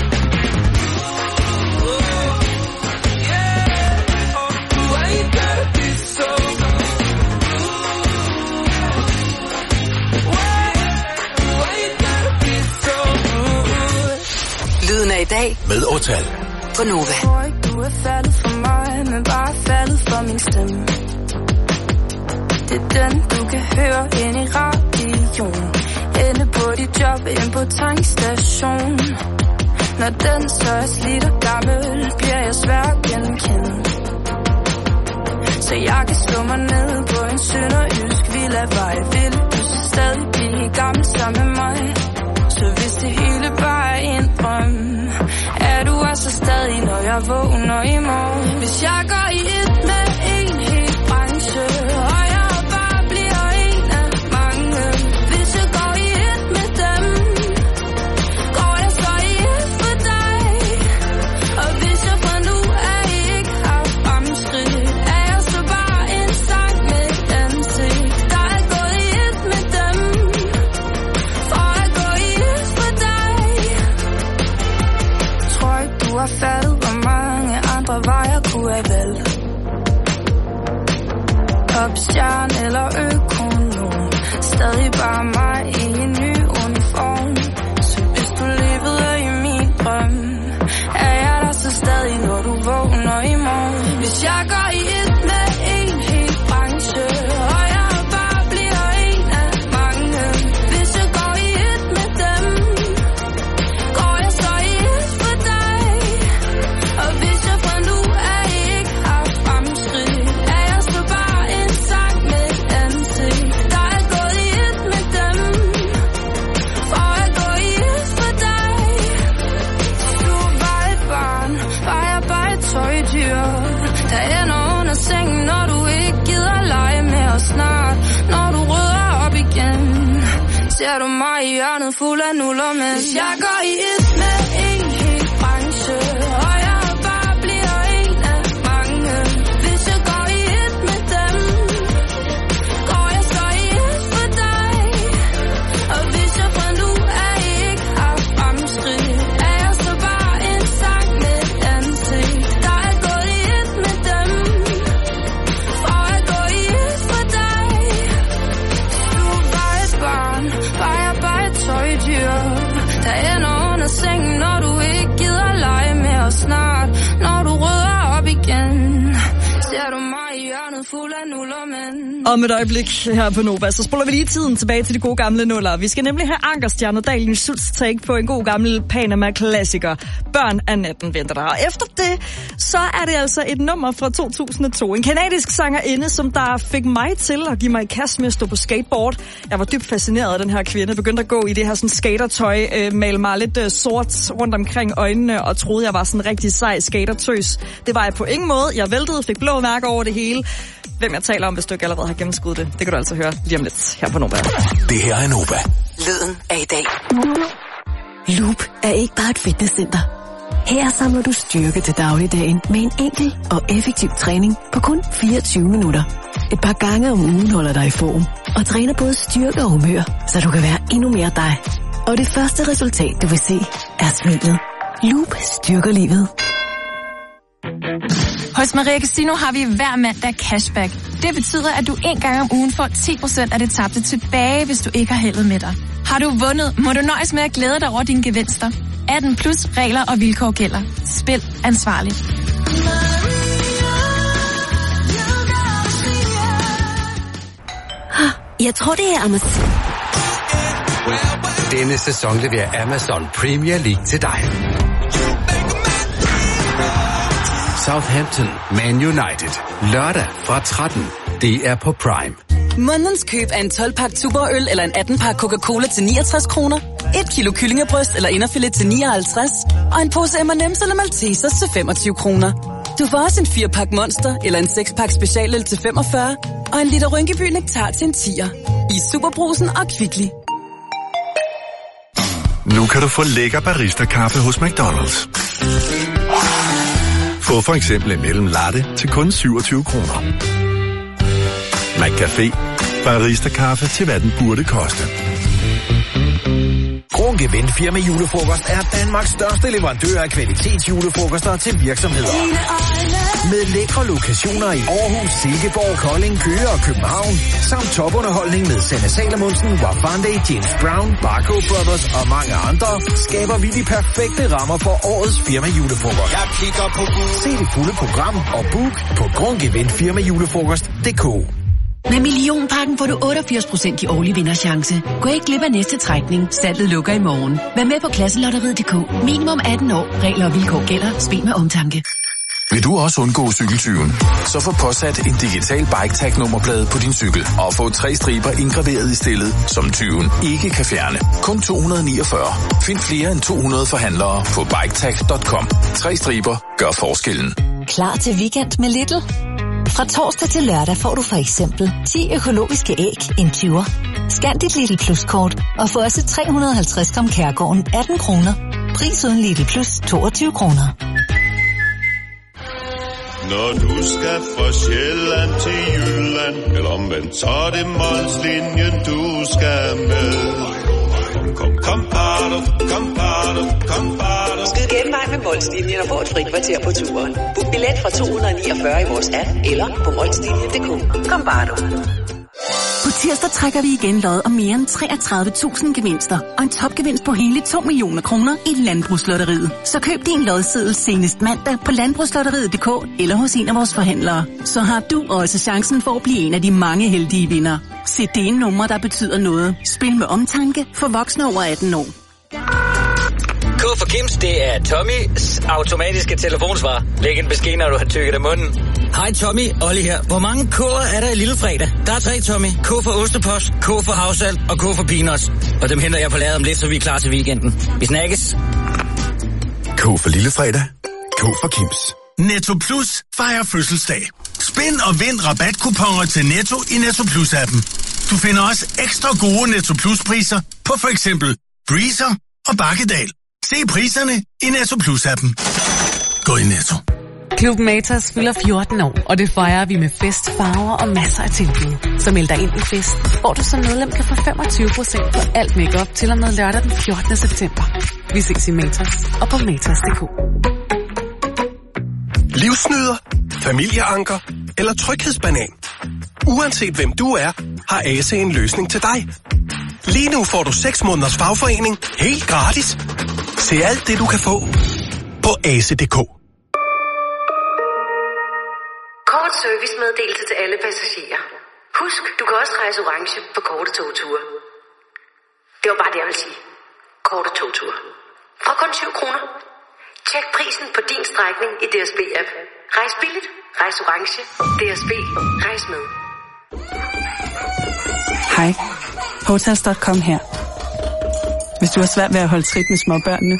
rude? Yeah. Oh, why you gotta be so rude? Why? Why you gotta be so rude? Lyden af i dag Med Otal. på Nova. Tror ikke, du er faldet for mig, men bare faldet for min stemme. Det er den, du kan høre ind i radioen. Inde på dit job, ind på tankstation. Når den så er slidt og gammel, bliver jeg svær at genkende. Så jeg kan slå mig ned på en sønderjysk villavej. Vil du så stadig blive gammel sammen med mig? Så hvis det hele bare er en drøm, er du altså stadig, når jeg vågner i morgen. Hvis jeg går i et med en hel branche, og jeg bare bliver en af mange. Hvis jeg går i et med dem, går jeg så i et for dig. Og hvis jeg fra nu af ikke har fremskridt, er jeg så bare en sang med et ansigt. Der er gået i et med dem, for at gå i et for dig. Tror ikke, du har faldet, hvor mange andre veje kunne have valgt. Popstjerne eller økonom, stadig bare mig i en ny uniform. Så hvis du levede i min drøm, er jeg der så stadig, når du vågner i morgen. Hvis jeg går i et med en hel branche, og jeg bare bliver en af mange. Hvis jeg går i et med dem, går jeg så i et for dig. Og hvis jeg fra nu af ikke har fremskridt, er jeg så bare en sang med et ansigt. Der er gået i et med dem, for at gå i et for dig. Du var et barn, var jeg bare et tøjdyr, der ender under sengen, når du ikke gider lege med os snart. Når du rydder op igen, ser du mig i hjørnet fuld af nuller. Men hvis jeg går i et med en hel branche, og jeg bare bliver en af mange. Hvis jeg går i et med dem, går jeg så i et for dig. Og hvis jeg fra nu af ikke har fremskridt, er jeg så bare en sang med et ansigt. Der er gået i et med dem, for at gå i et for dig. Du var et barn, var jeg bare et tøjdyr, der ender under Om et øjeblik her på Nova, så spoler vi lige tiden tilbage til de gode gamle nuller. Vi skal nemlig have Ankerstjerne og Daniel Schultz take på en god gammel Panama-klassiker. Børn af natten venter der. Og efter det, så er det altså et nummer fra to tusind og to. En kanadisk sangerinde, som der fik mig til at give mig i kast med at stå på skateboard. Jeg var dybt fascineret af den her kvinde. Begyndte at gå i det her sådan skatertøj, øh, male mig lidt øh, sort rundt omkring øjnene, og troede, jeg var sådan en rigtig sej skatertøs. Det var jeg på ingen måde. Jeg væltede, fik blå mærker over det hele. Hvem jeg taler om, hvis du ikke allerede har gennemskuddet det. Det kan du altså høre lige om lidt her på Nova. Det her er Nova. Lyden af i dag. Loop er ikke bare et fitnesscenter. Her samler du styrke til dagligdagen med en enkel og effektiv træning på kun fireogtyve minutter. Et par gange om ugen holder dig i form og træner både styrke og humør, så du kan være endnu mere dig. Og det første resultat, du vil se, er smilet. Loop styrker livet. Hos Maria Casino har vi hver mandag cashback. Det betyder, at du en gang om ugen får ti procent af det tabte tilbage, hvis du ikke har heldet med dig. Har du vundet, må du nøjes med at glæde dig over dine gevinster. atten plus regler og vilkår gælder. Spil ansvarligt. Jeg tror, det er Amazon. Denne sæson leverer Amazon Premier League til dig. Southampton Man United. Lørdag fra tretten. Det er på Prime. Månedens køb af en tolv-pakke Tuborg-øl eller en atten-pakke Coca-Cola til niogtres kroner. Et kilo kyllingebryst eller inderfilet til nioghalvtreds. Og en pose M and M's eller Maltesers til femogtyve kroner. Du får også en fire-pakke Monster eller en seks-pakke specialøl til femogfyrre. Og en liter Rynkeby Nektar til en tier. I Superbrusen og Kvickly. Nu kan du få lækker barista-kaffe hos McDonald's. Få for eksempel en mellem latte til kun syvogtyve kroner. McCafé. Barista-kaffe til hvad den burde koste. Grunke Vindfirma Julefrokost er Danmarks største leverandør af kvalitetsjulefrokoster til virksomheder. Med lækre lokationer i Aarhus, Silkeborg, Kolding, Køge og København, samt topunderholdning med Sanne Salomonsen, Wafande, James Brown, Barco Brothers og mange andre, skaber vi de perfekte rammer for årets firma julefrokost. Jeg kigger på Se det fulde program og book på grunke vindfirma julefrokost punktum d k. Med Millionpakken får du otteogfirs procent i årlig vinderchance. Gå ikke glip af næste trækning. Salget lukker i morgen. Vær med på klasselotteriet punktum d k. Minimum atten år. Regler og vilkår gælder. Spil med omtanke. Vil du også undgå cykeltyven? Så få påsat en digital bike-tag-nummerplade på din cykel og få tre striber indgraveret i stillet, som tyven ikke kan fjerne. Kun to hundrede niogfyrre. Find flere end to hundrede forhandlere på biketag punktum com. Tre striber gør forskellen. Klar til weekend med Lidl? Fra torsdag til lørdag får du for eksempel ti økologiske æg, en tyver. Scan dit Lidl Plus-kort og få også tre hundrede og halvtreds gram Kærgården atten kroner. Pris uden Lidl Plus toogtyve kroner. Når du skal fra Sjælland til Jylland, eller omvendt, så er det Molslinjen, du skal med. Kom, kom, kom, bado, kom, bado, kom, bado. Skyd gennem vej med Molslinjen og få et fri kvarter på turen. Book billet fra to hundrede niogfyrre i vores app, eller på molslinjen punktum d k. Kom, bado. På tirsdag trækker vi igen lod om mere end treogtredive tusind gevinster og en topgevinst på hele to millioner kroner i Landbrugslotteriet. Så køb din lodseddel senest mandag på landbrugslotteriet punktum d k eller hos en af vores forhandlere. Så har du også chancen for at blive en af de mange heldige vindere. Se det nummer, der betyder noget. Spil med omtanke for voksne over atten år. K for Kims, det er Tommys automatiske telefonsvar. Læg en besked, når du har tykket af munden. Hej Tommy, Olli her. Hvor mange K'er er der i Lillefredag? Der er tre, Tommy. K for Ostepost, K for Havsalt og K for Peanuts. Og dem henter jeg på lageret om lidt, så vi er klar til weekenden. Vi snakkes. K for Lillefredag. K for Kims. Netto Plus fejrer fødselsdag. Spind og vind rabatkuponer til Netto i Netto Plus-appen. Du finder også ekstra gode Netto Plus-priser på for eksempel Breezer og Bakkedal. Se priserne i Netto Plus-appen. Gå i Netto. Klub Matas fylder fjorten år, og det fejrer vi med fest, farver og masser af tilbud. Så meld dig ind i fest, hvor du som medlem kan få femogtyve procent på alt makeup til og med lørdag den fjortende september. Vi ses i Matas og på matas punktum d k. Livsnyder, familieanker eller tryghedsbanan. Uanset hvem du er, har A C en løsning til dig. Lige nu får du seks måneders fagforening helt gratis. Se alt det, du kan få på A C punktum d k. Kort servicemeddelelse til alle passagerer. Husk, du kan også rejse orange på korte togture. Det var bare det, jeg ville sige. Korte togture. Fra kun syv kroner. Tjek prisen på din strækning i D S B-app. Rejs billigt, rejs orange. D S B, rejs med. Hej, Hotels punktum com her. Hvis du har svært ved at holde trit med småbørnene,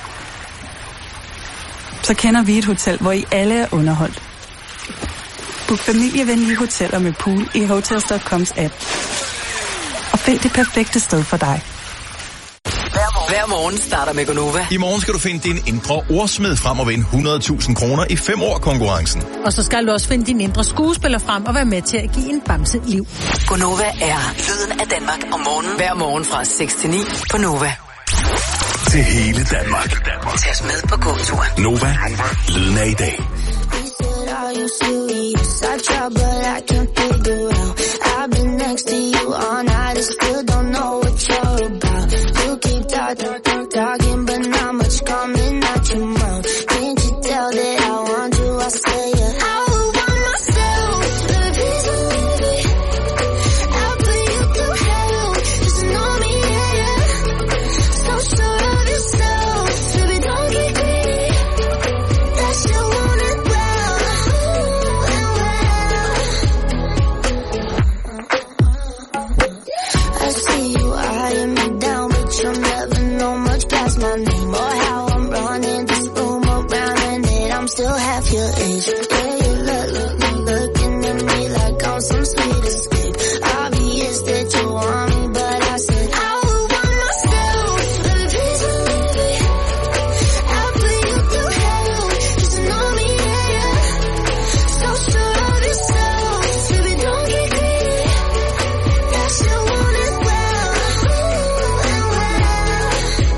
så kender vi et hotel, hvor I alle er underholdt. Book familievenlige hoteller med pool i Hotels punktum coms app. Og find det perfekte sted for dig. Hver morgen starter med Gonova. I morgen skal du finde din indre ordsmed frem og vinde hundrede tusind kroner i fem år konkurrencen. Og så skal du også finde din indre skuespiller frem og være med til at give en bamse liv. Gonova er lyden af Danmark om morgenen. Hver morgen fra seks til ni på Nova. Til hele Danmark. Tag os med på gåturen. Nova, lyden af i dag. I've been next to you all night and still don't know what you're about. You keep talking, talking, but not much coming out your mouth. Can't you tell that I want you? I say yeah. I would want myself to be somebody. I'll put you through hell, just know me, yeah, yeah. So sure of yourself, baby, don't get greedy. That you want it well, and well. I see you eyeing me down, but you'll never know much past my name or how I'm running this room around, and that I'm still half your age. Yeah, you look, look, look, looking at me like I'm some sweet escape. Obvious that you want me, but I said I would want myself to be somebody. I'll put you through hell, just to know me, yeah, yeah. So sure of yourself, baby, don't get greedy. That you want it well, and well.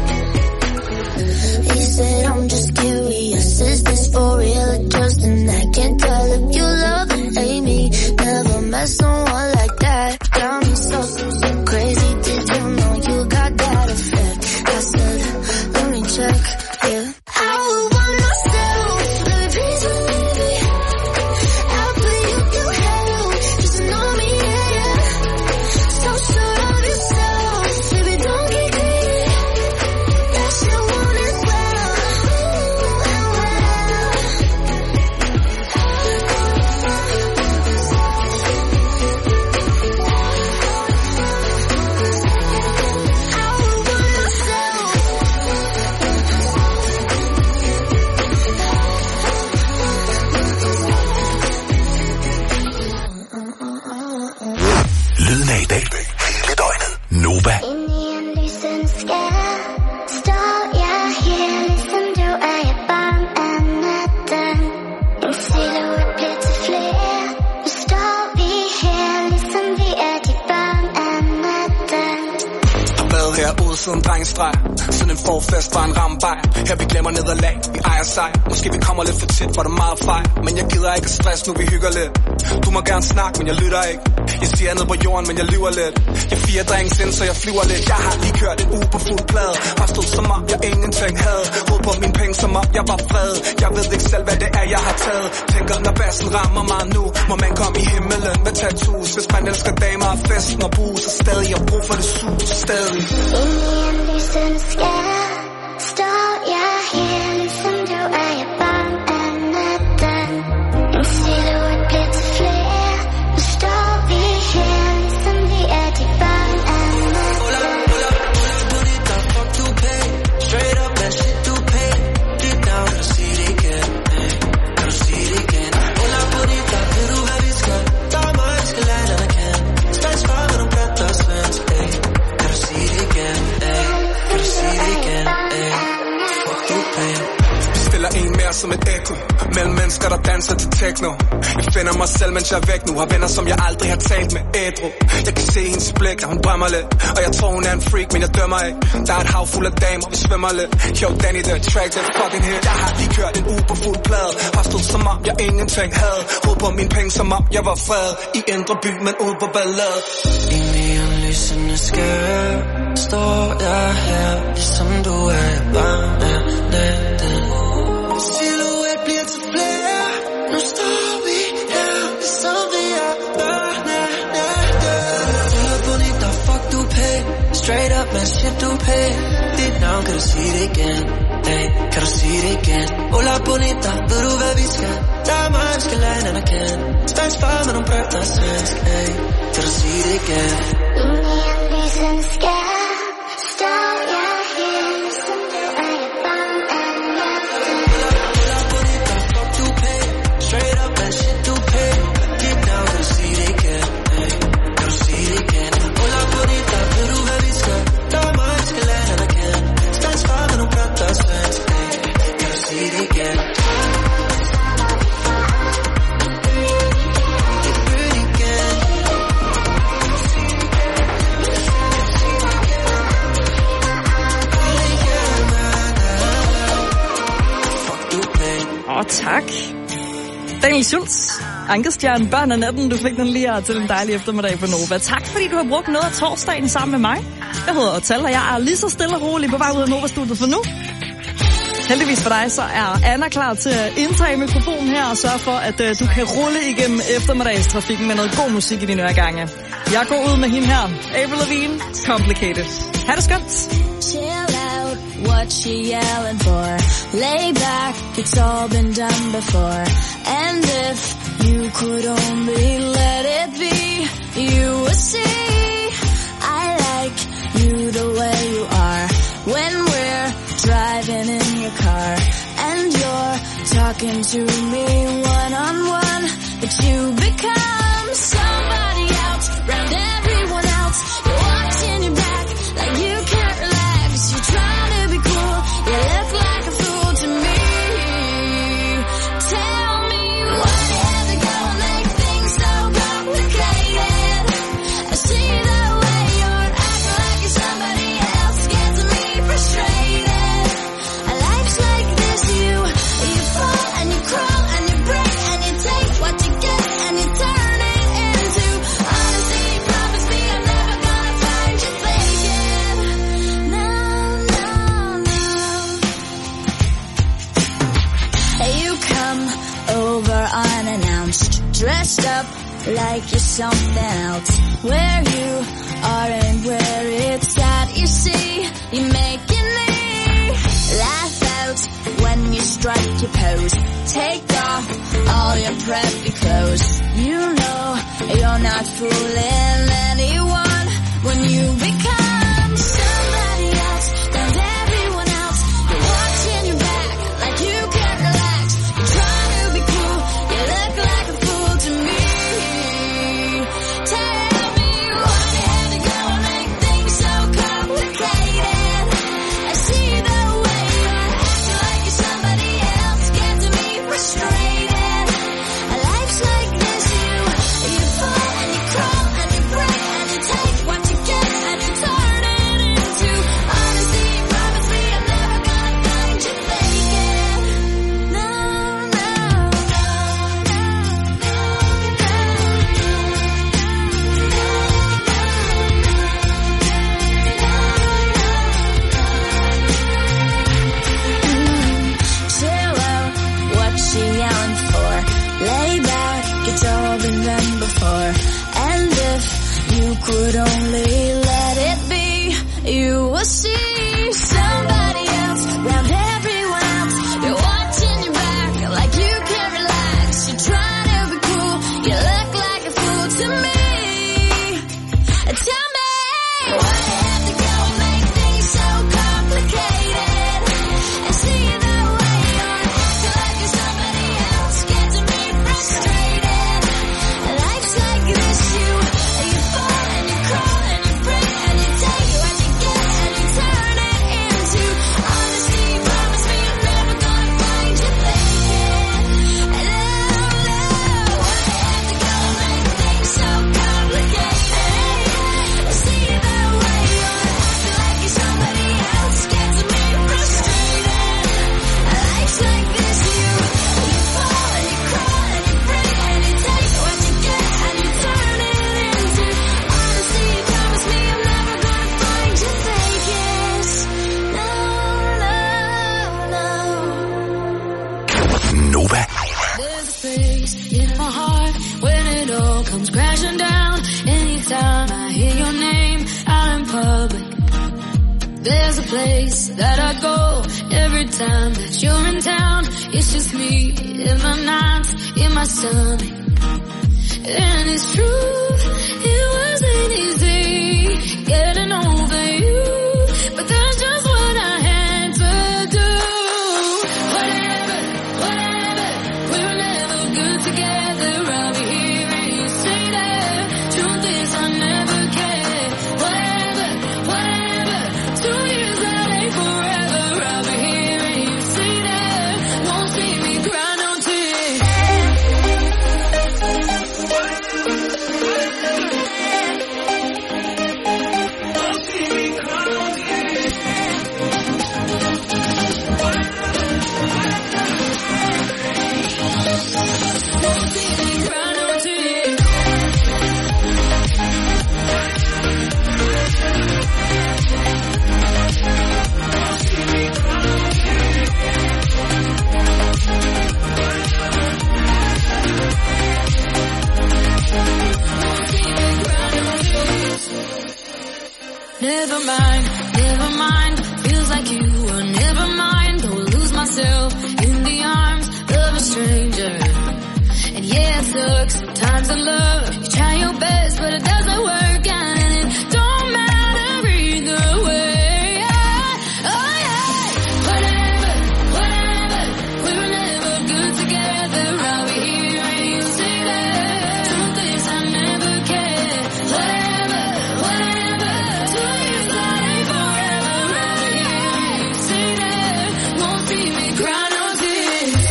He said I'm just curious, is this for real or just an act? Can't tell if you love or hate me. Never met someone like that. Got me so, so, so crazy. Did you know you got that effect? I said, let me check, yeah. I would want myself to be somebody. I'll put you through hell, just to know me, yeah, yeah. So sure of yourself, baby, don't get greedy. That you want it well, and well. Lyden af i dag. Hele døgnet. Nova. Inde i en lysende skær står jeg her, ligesom du er jeg barn af natten. En silhuet bliver til flere. Nu står vi her, ligesom vi er de børn af natten. Været herude siden drengestreg. Siden en forfest var en rambej. Her vi glemmer nederlag, vi ejer sej. Måske vi kommer lidt for tit, for det er meget fejl. Men jeg gider ikke stress, nu vi hygger lidt. Du må gerne snakke, men jeg lytter ikke. Jeg siger ned på jorden, men jeg lyver lidt. Jeg fire drinks ind, så jeg flyver lidt. Jeg har lige kørt en uge på fuld plade. Har stået som om jeg ingenting havde. Råd på mine penge, som om jeg var fred. Jeg ved ikke selv, hvad det er, jeg har taget. Tænker, når bassen rammer mig nu, må man komme i himmelen med tattoos. Hvis man elsker damer og festen og bus, så stadig jeg brug for det sus, stadig. Inde i en lysende skær står jeg her, ligesom du er jeg barn af natten. En silhuet bliver til flere. Nu står vi her, ligesom vi er de børn af natten. Straight up that shit du pay. Get down, kan du sige det igen? Kan du sige det igen? Hola bonita, ved du hvad vi skal? Der er mig, skal lade dig kende. Stress for, når du platter svensk. Kan du sige det igen? Kan du sige det igen? Fuck du pay. Vi stiller en mere som et ekko. Mellem mennesker, der danser til techno. Jeg finder mig selv, mens jeg er væk nu. Har venner, som jeg aldrig har talt med ædru. Jeg kan se hendes blik, og hun drømmer lidt. Og jeg tror, hun er en freak, men jeg dømmer ikke. Der er et hav fuld af damer, vi svømmer lidt. Yo, Danny, the track, that fucking hit. Jeg har lige kørt en uge på fuld plade. Har stået som om, jeg ingenting havde. Råd på mine penge, som om jeg var fred. I indre by, men ude på ballade. Inde i en lysende skær står jeg her, ligesom du er barn af natten. Silhuet bliver til flere. Nu står vi her, ligesom vi er børn af natten. du sige det igen? Hey, kan du sige det igen? Hola bonita, ved du hvad vi skal? Der er mig, vi skal lade en anerkende. Spansk far med nogle børn, der er svensk. Hey, kan du sige det igen? Du er ligesom skal. Står jeg her, som du er jeg bange af næsten. Hola bonita, fuck du pay. Straight up and shit du pay. Deep down, kan du sige det igen? Hey, kan du sige det igen? Hola bonita, ved du hvad vi skal? Der er mig, vi skal lade en anerkende. Spansk far med nogle børn, der er svensk. Hey, kan du sige det igen? Åh, oh, tak. Daniel Schultz, Ankestjerne, børn af natten. Du fik den lige her til en dejlig eftermiddag på Nova. Tak, fordi du har brugt noget af torsdagen sammen med mig. Jeg hedder Otal, og jeg er lige så stille og rolig på vej ud af Nova-studiet for nu. Heldigvis for dig, så er Anna klar til at indtage mikrofonen her og sørge for, at uh, du kan rulle igennem eftermiddagstrafikken med noget god musik i dine øregange. Jeg går ud med hende her. Avril Lavigne, Complicated. Ha' det skønt. What she yelling for? Lay back, it's all been done before. And if you could only let it be, you would see I like you the way you are. When we're driving in your car and you're talking to me one on one, but you become somebody else, round everyone else. You're watching your back like you can't relax. You're trying to be cool, you look like a fool to me. Tell me why you had to go and make things so complicated. I see the way you're acting like you're somebody else, gets me frustrated. Life's like this, you you fall and you crawl and you break and you take what you get and you turn it into honesty. Promise me I'm never gonna find you faking. No, no, no. You come over unannounced, dressed up like you're something else. Where you are and where it's at, you see, you making me laugh out when you strike your pose. Take off all your preppy clothes. You know you're not fooling anyone when you become somebody else, and everyone else. You're watching your back like you can't relax. You're trying to be cool, you look like a fool to me. Tell me why you had to go and make things so complicated. I see the way you're acting like you're somebody else, getting me frustrated. Life's like this, you you fall and you crawl and you break and you take what you get and you turn it into honesty. Promise me I'm never gonna find you faking. No, no, chill out, what she yelling for? Lay back, it's all been done before. And if you could only let it be, you will see somebody else, round everyone else. You're watching your back like you can't relax. You're trying to be cool, you look like a fool to me. Tell me why you had to go and make things so complicated. I see the way you're acting like you're somebody else, getting me frustrated. Life's like this, you you fall and you crawl and you break and you take what you get and you turn it into honesty. Promise me I'm never gonna find you faking. No, no, why you had to go and make things so complicated. I see the way you're acting like you're somebody else, getting me frustrated. Life's like this, you you fall and you crawl and you break and you take what you get and you turn it into honesty. Promise me I'm never gonna find you faking. No, no, no. Nova. There's a space in my heart when it all comes crashing down. Anytime I hear your name out in public, There's a place that I go every time that you're in town. It's just me in my nights, in my stomach. And it's true, it wasn't easy getting over you, but that's just what I had to do. Whatever, whatever, we were never good together. I'll be here and you say that. Truth is I never cared. Whatever, whatever, two years that ain't forever. I'll be here and you say that. Won't see me cry no tears. Never mind, never mind, feels like you were never mind. Go lose myself in the arms of a stranger. And yeah, it sucks, sometimes in love, you try your best, but it doesn't work, and it don't matter either way. Oh yeah, whatever, whatever, we were never good together. I'll be here and you say that. Truth is I never cared. Whatever, whatever, two years that ain't forever. I'll be here and you say that. Won't see me cry no tears.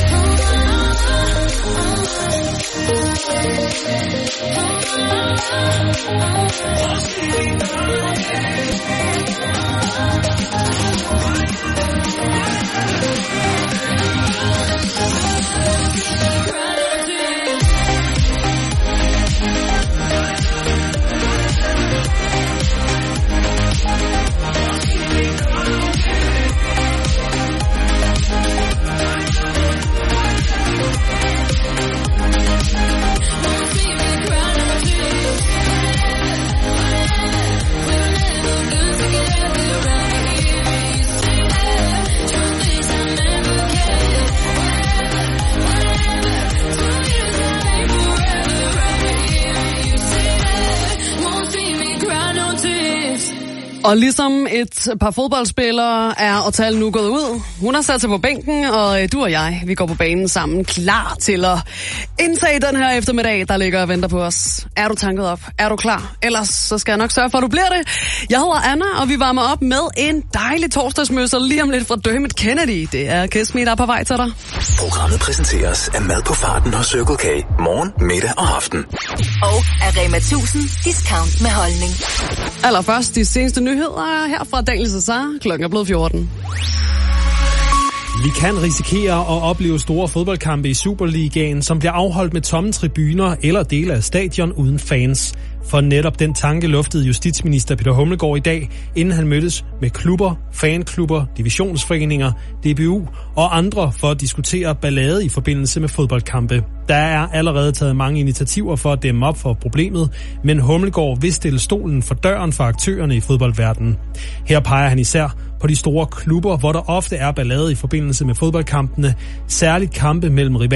Og ligesom et par fodboldspillere er Otal nu gået ud. Hun har sat sig på bænken, og du og jeg, vi går på banen sammen, klar til at indtage den her eftermiddag, der ligger og venter på os. Er du tanket op? Er du klar? Ellers så skal jeg nok sørge for, at du bliver det. Jeg hedder Anna, og vi varmer op med en dejlig torsdagsmøsser lige om lidt fra Dermot Kennedy. Det er Kiss Me, der er på vej til dig. Programmet præsenteres af mad på farten hos Circle K. Morgen, middag og aften. Og af Rema tusind discount med holdning. Allerførst de seneste nyheder her fra Daniel Cesar. Klokken er blevet fjorten. Vi kan risikere at opleve store fodboldkampe i Superligaen, som bliver afholdt med tomme tribuner eller dele af stadion uden fans. For netop den tanke luftede justitsminister Peter Hummelgaard i dag, inden han mødtes med klubber, fanklubber, divisionsforeninger, D B U og andre for at diskutere ballade i forbindelse med fodboldkampe. Der er allerede taget mange initiativer for at dæmme op for problemet, men Hummelgaard vil stille stolen for døren for aktørerne i fodboldverdenen. Her peger han især på de store klubber, hvor der ofte er ballade i forbindelse med fodboldkampene, særligt kampe mellem rivaler